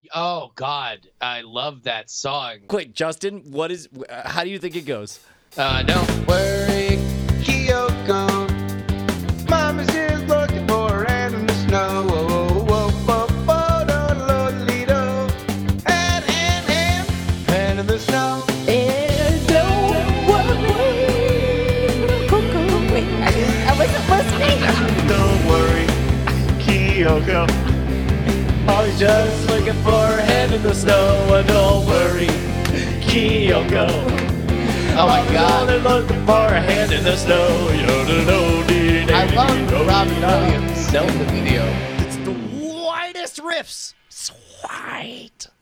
Oh God, I love that song. Quick, Justin, how do you think it goes? Don't worry, Kyoko. Mama's just looking for her hand in the snow. Whoa, whoa, whoa, whoa, do, do, do. Hand in the snow. And don't worry, Coco. Wait, I wasn't listening. Don't worry, Kyoko. I was just looking for her hand in the snow. And don't worry, Kyoko. Oh my God. I'm looking for her hand in the snow. I love Robbie Williams in the video. It's the whitest riffs. It's white.